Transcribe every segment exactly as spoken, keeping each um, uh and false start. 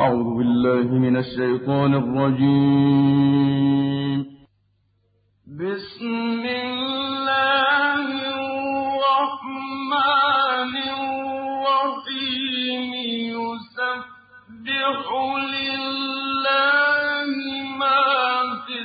أعوذ بالله من الشيطان الرجيم. بسم الله الرحمن الرحيم يسبح لله ما في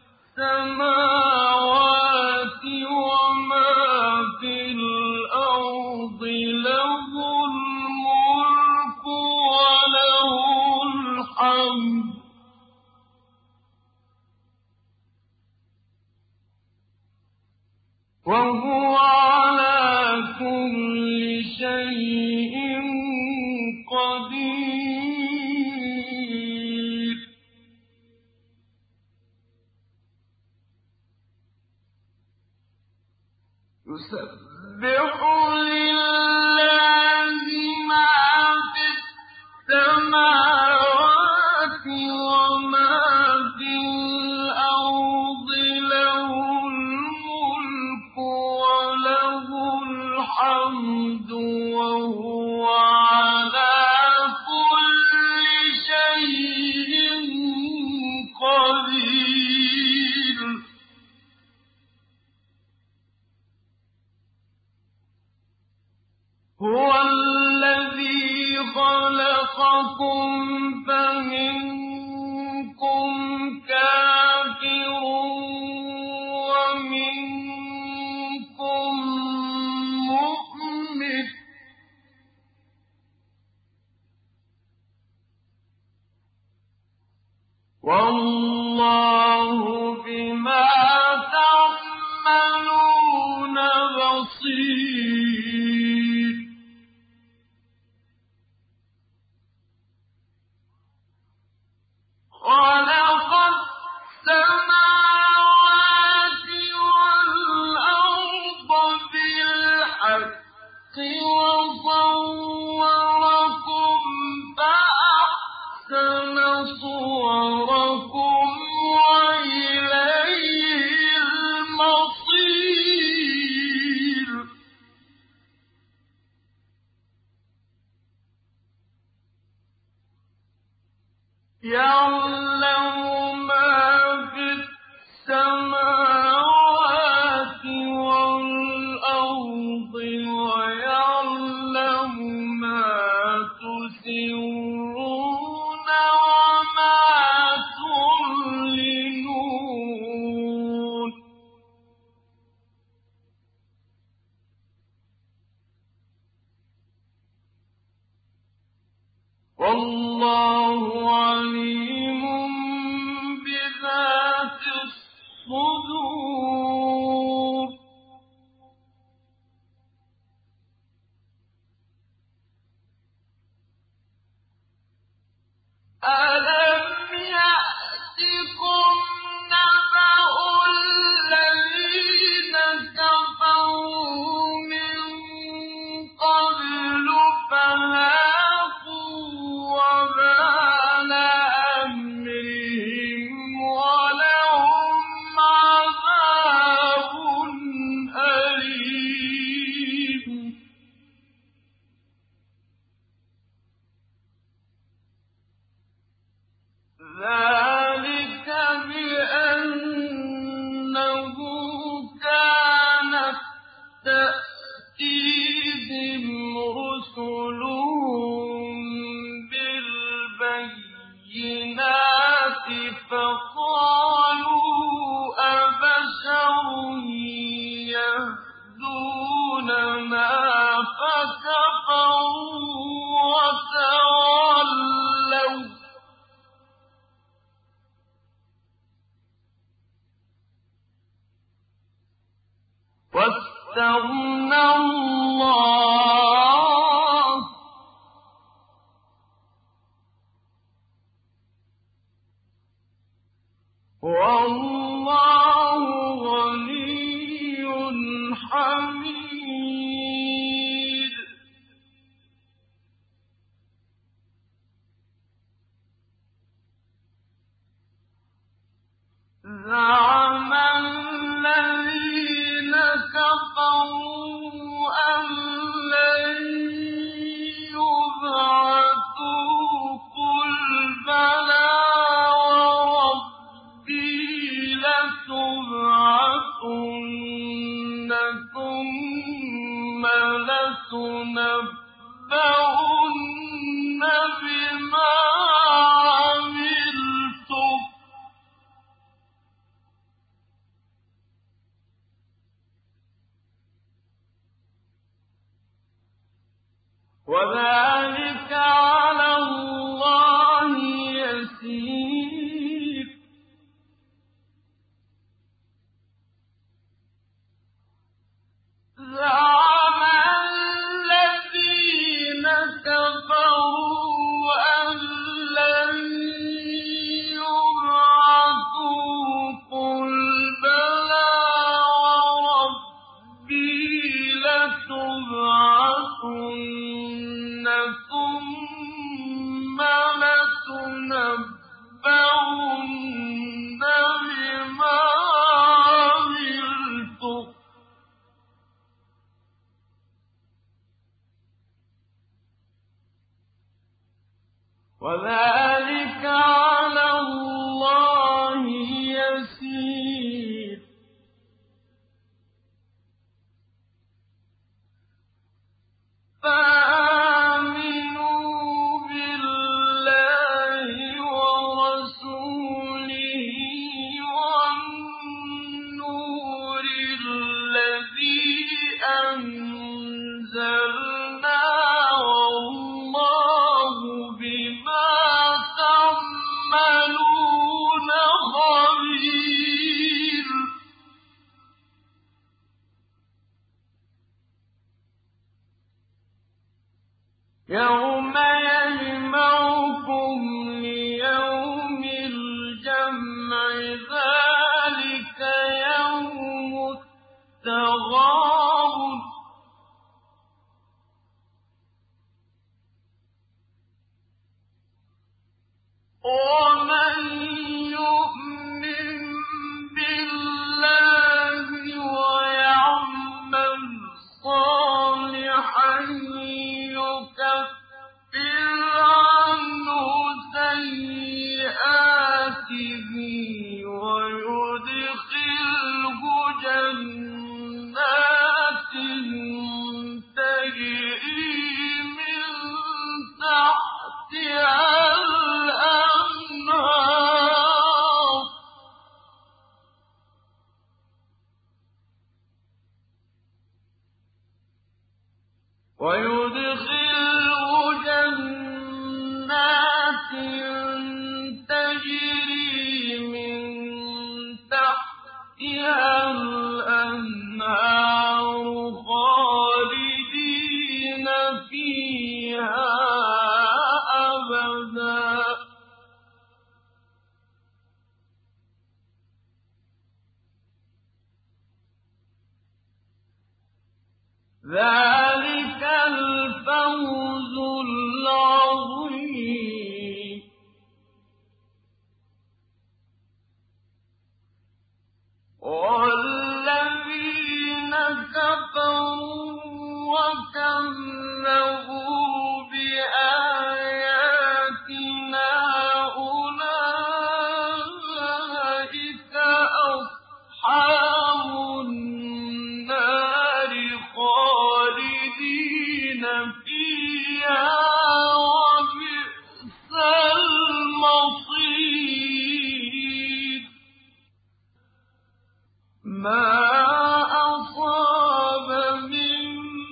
السماوات وما في الأرض له الملك وله الحمد وهو على كل شيء قدير. يسبح لله ما في السماوات وما في الأرض له الملك وله الحمد وهو على كل شيء قدير. هو الذي خلقكم فمنكم كافر ومنكم مؤمن والله بما تعملون بصير. خلق السماوات والأرض بالحق وصوركم فأحسن صوركم وإليه المصير. يعلم ما في السماوات والأرض ويعلم ما تسرون وما تعلنون. والله عليم بذات الصدور. ألم يأتكم نبأ الذين كفروا من قبل فذاقوا وبال أمرهم ولهم عذاب أليم. ذلك بأنه كانت تأتيهم رسلهم بالبينات فقالوا أبشر يهدوننا فكفروا وتولوا واستغنى الله والله غني حميد. زعم الذين كفروا أن لن يبعثوا قل بما عملتم وذلك على الله يسير فآمنوا بالله ورسوله والنور الذي أنزلنا والله بما تعملون خبير يوم يجمعكم ليوم الجمع ذلك يوم التغابن ومن يؤمن بالله ويعمل صالحا يكفر عنه سيئاته ويدخله جنات تجري من تحتها الأنهار ويدخله جنات تجري من تحتها الأنهار خالدين فيها أبدا ذلك الفوز العظيم والذين كفروا وكذبوا بآياتنا أولئك أصحاب النار خالدين فيها وبئس المصير ما أصاب من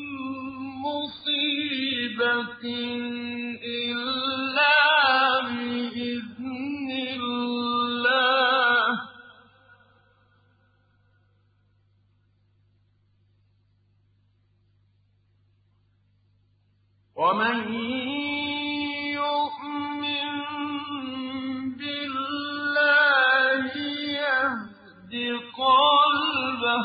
مصيبة إلا بإذن الله ومن يؤمن بالله يهد قلبه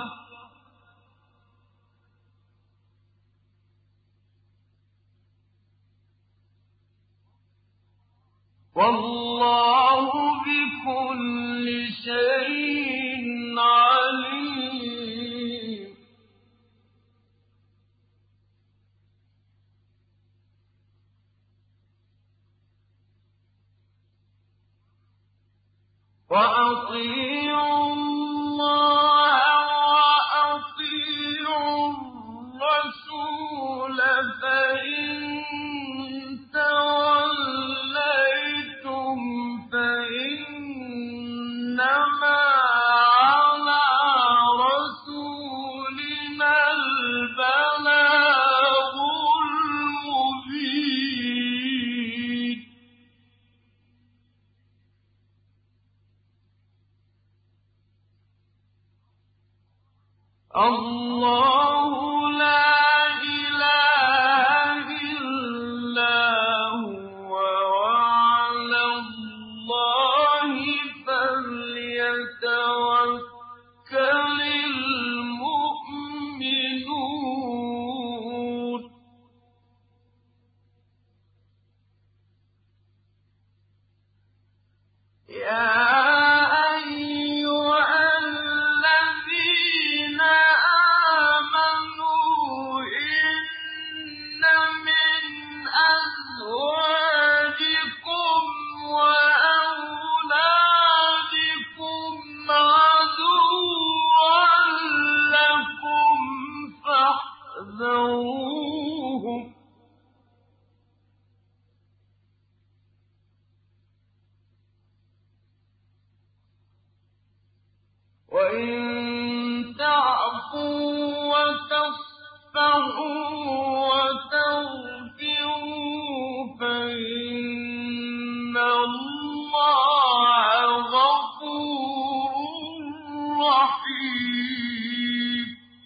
والله بكل شيء عليم وأطيعوا الله وأطيعوا الرسول فإن توليتم فإنما على رسولنا البلاغ المبين الله لا إله إلا هو وعلى الله فليتوكل المؤمنون وَإِن تَعْفُوا وَتَصْفَحُوا وَتَغْفِرُوا فَإِنَّ اللَّهَ غَفُورٌ رَّحِيمٌ.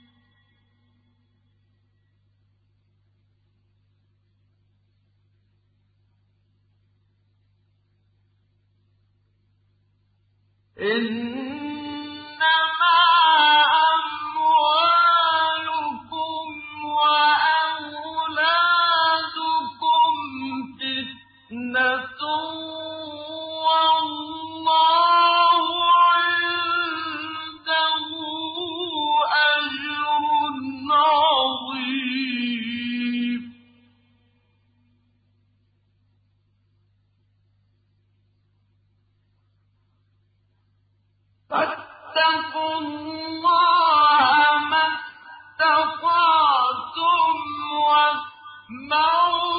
إِنَّمَا أَمْوَالُكُمْ وَأَوْلَادُكُمْ فِتْنَةٌ وَاللَّهُ عِندَهُ أَجْرٌ عَظِيمٌ. فَاتَّقُوا اللَّهَ مَا اسْتَطَعْتُمْ وَاسْمَعُوا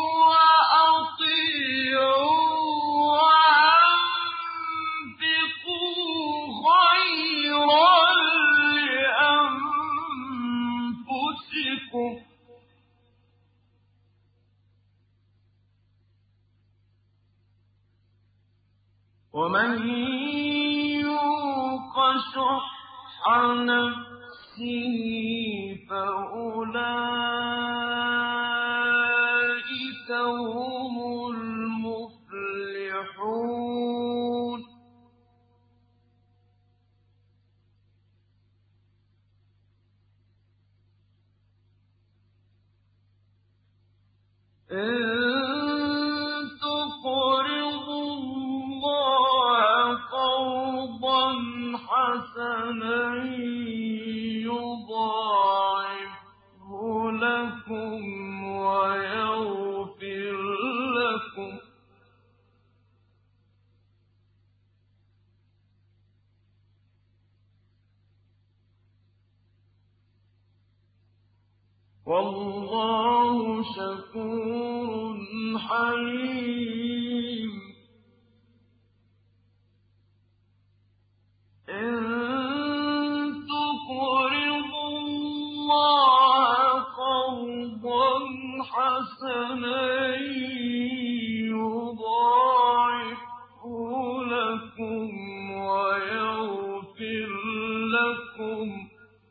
وَأَطِيعُوا وَأَنفِقُوا خَيْرًا لِّأَنفُسِكُمْ ۗ وَمَن يُوقَ شُحَّ نَفْسِهِ فَأُولَٰئِكَ هُمُ الْمُفْلِحُونَ. إِن تُقْرِضُوا اللَّهَ قَرْضًا حَسَنًا يُضَاعِفْهُ لَكُمْ وَيَغْفِرْ لَكُمْ ۚ وَاللَّهُ شَكُورٌ حَلِيمٌ. إِن تُقْرِضُوا اللَّهَ قَرْضًا حَسَنًا يُضَاعِفْهُ لَكُمْ وَيَغْفِرْ لَكُمْ ۚ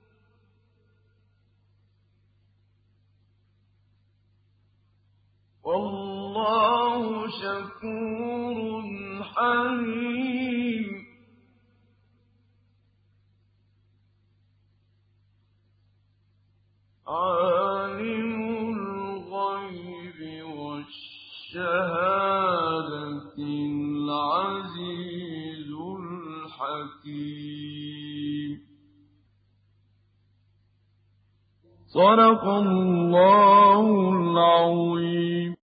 وَاللَّهُ شَكُورٌ حَلِيمٌ. عَالِمُ الْغَيْبِ وَالشَّهَادَةِ الْعَزِيزُ الْحَكِيمُ. صدق الله العظيم.